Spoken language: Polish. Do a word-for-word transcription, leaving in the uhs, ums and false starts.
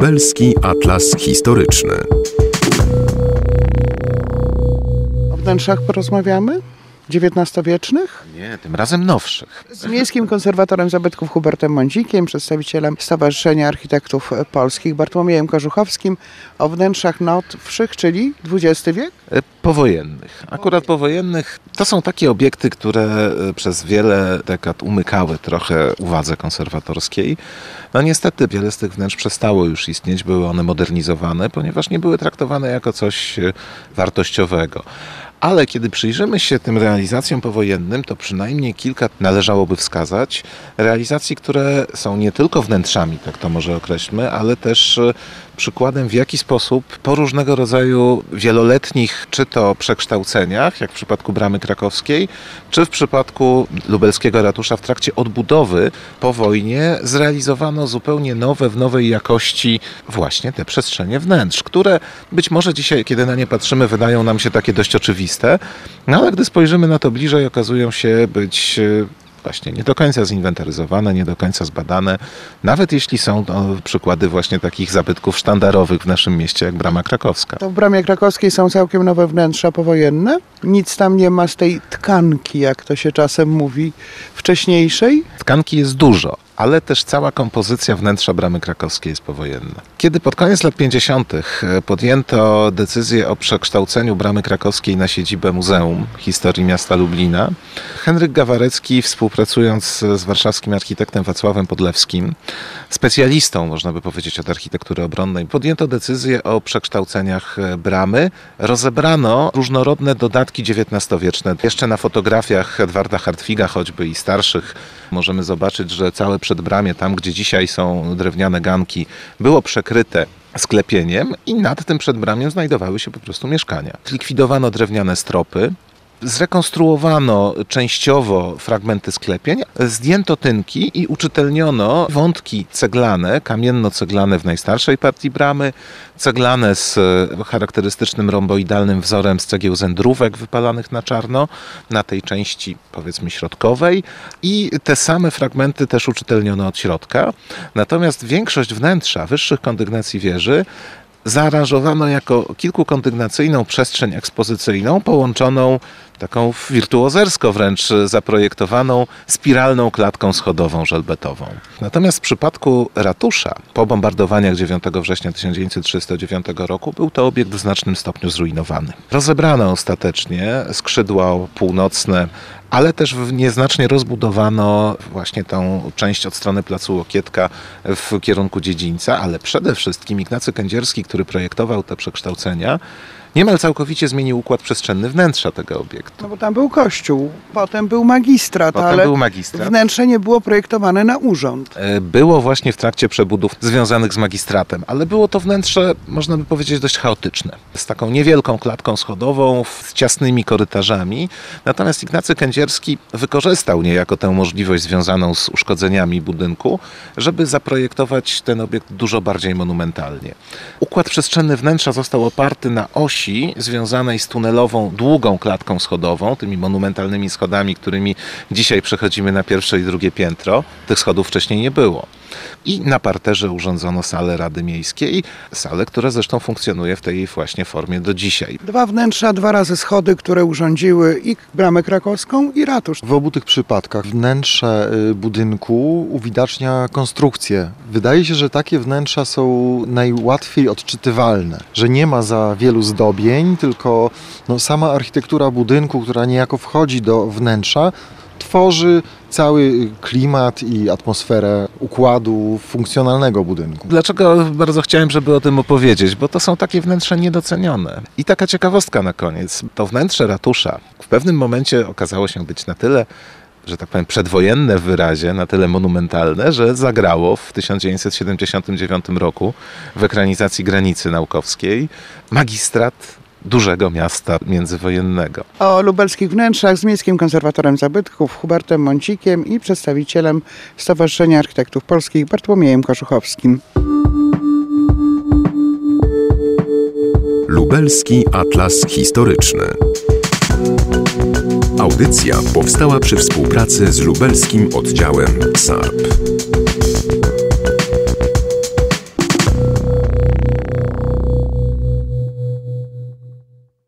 Lubelski Atlas Historyczny. O wnętrzach porozmawiamy? dziewiętnastowiecznych? Nie, tym razem nowszych. Z miejskim konserwatorem zabytków Hubertem Mądzikiem, przedstawicielem Stowarzyszenia Architektów Polskich Bartłomiejem Kożuchowskim, o wnętrzach nowszych, czyli dwudziesty wiek? Powojennych. Akurat powojennych to są takie obiekty, które przez wiele dekad umykały trochę uwadze konserwatorskiej. No niestety wiele z tych wnętrz przestało już istnieć, były one modernizowane, ponieważ nie były traktowane jako coś wartościowego. Ale kiedy przyjrzymy się tym realizacjom powojennym, to przynajmniej kilka należałoby wskazać. Realizacji, które są nie tylko wnętrzami, tak to może określmy, ale też przykładem, w jaki sposób po różnego rodzaju wieloletnich, czy to przekształceniach, jak w przypadku Bramy Krakowskiej, czy w przypadku lubelskiego ratusza w trakcie odbudowy po wojnie, zrealizowano zupełnie nowe, w nowej jakości właśnie te przestrzenie wnętrz, które być może dzisiaj, kiedy na nie patrzymy, wydają nam się takie dość oczywiste, no ale gdy spojrzymy na to bliżej, okazują się być właśnie nie do końca zinwentaryzowane, nie do końca zbadane, nawet jeśli są to przykłady właśnie takich zabytków sztandarowych w naszym mieście, jak Brama Krakowska. To w Bramie Krakowskiej są całkiem nowe wnętrza powojenne. Nic tam nie ma z tej tkanki, jak to się czasem mówi, wcześniejszej. Tkanki jest dużo, ale też cała kompozycja wnętrza Bramy Krakowskiej jest powojenna. Kiedy pod koniec lat pięćdziesiątych podjęto decyzję o przekształceniu Bramy Krakowskiej na siedzibę Muzeum Historii Miasta Lublina, Henryk Gawarecki, współpracując z warszawskim architektem Wacławem Podlewskim, specjalistą, można by powiedzieć, od architektury obronnej, podjęto decyzję o przekształceniach bramy. Rozebrano różnorodne dodatki dziewiętnastowieczne. Jeszcze na fotografiach Edwarda Hartwiga, choćby i starszych, możemy zobaczyć, że całe przedbramie, tam gdzie dzisiaj są drewniane ganki, było przekryte sklepieniem i nad tym przedbramiem znajdowały się po prostu mieszkania. Zlikwidowano drewniane stropy, zrekonstruowano częściowo fragmenty sklepień, zdjęto tynki i uczytelniono wątki ceglane, kamienno-ceglane w najstarszej partii bramy, ceglane z charakterystycznym romboidalnym wzorem z cegieł zędrówek wypalanych na czarno, na tej części powiedzmy środkowej, i te same fragmenty też uczytelniono od środka. Natomiast większość wnętrza wyższych kondygnacji wieży zaaranżowano jako kilkukondygnacyjną przestrzeń ekspozycyjną połączoną taką wirtuozersko wręcz zaprojektowaną spiralną klatką schodową żelbetową. Natomiast w przypadku ratusza po bombardowaniach dziewiątego września tysiąc dziewięćset trzydziestego dziewiątego roku był to obiekt w znacznym stopniu zrujnowany. Rozebrano ostatecznie skrzydła północne, ale też nieznacznie rozbudowano właśnie tą część od strony placu Łokietka w kierunku dziedzińca, ale przede wszystkim Ignacy Kędzierski, który projektował te przekształcenia, niemal całkowicie zmienił układ przestrzenny wnętrza tego obiektu. No bo tam był kościół, potem był magistrat, potem ale był magistrat. Wnętrze nie było projektowane na urząd. Było właśnie w trakcie przebudów związanych z magistratem, ale było to wnętrze, można by powiedzieć, dość chaotyczne. Z taką niewielką klatką schodową, z ciasnymi korytarzami. Natomiast Ignacy Kędzierski wykorzystał niejako tę możliwość związaną z uszkodzeniami budynku, żeby zaprojektować ten obiekt dużo bardziej monumentalnie. Układ przestrzenny wnętrza został oparty na osi związanej z tunelową, długą klatką schodową, tymi monumentalnymi schodami, którymi dzisiaj przechodzimy na pierwsze i drugie piętro. Tych schodów wcześniej nie było. I na parterze urządzono salę Rady Miejskiej, salę, która zresztą funkcjonuje w tej właśnie formie do dzisiaj. Dwa wnętrza, dwa razy schody, które urządziły i Bramę Krakowską, i ratusz. W obu tych przypadkach wnętrze budynku uwidacznia konstrukcję. Wydaje się, że takie wnętrza są najłatwiej odczytywalne, że nie ma za wielu zdobień, tylko no, sama architektura budynku, która niejako wchodzi do wnętrza, tworzy cały klimat i atmosferę układu funkcjonalnego budynku. Dlaczego bardzo chciałem, żeby o tym opowiedzieć? Bo to są takie wnętrza niedocenione. I taka ciekawostka na koniec. To wnętrze ratusza w pewnym momencie okazało się być na tyle, że tak powiem, przedwojenne w wyrazie, na tyle monumentalne, że zagrało w tysiąc dziewięćset siedemdziesiątym dziewiątym roku w ekranizacji Granicy Naukowskiej magistrat dużego miasta międzywojennego. O lubelskich wnętrzach z miejskim konserwatorem zabytków Hubertem Mądzikiem i przedstawicielem Stowarzyszenia Architektów Polskich Bartłomiejem Kożuchowskim. Lubelski Atlas Historyczny. Audycja powstała przy współpracy z lubelskim oddziałem S A R P.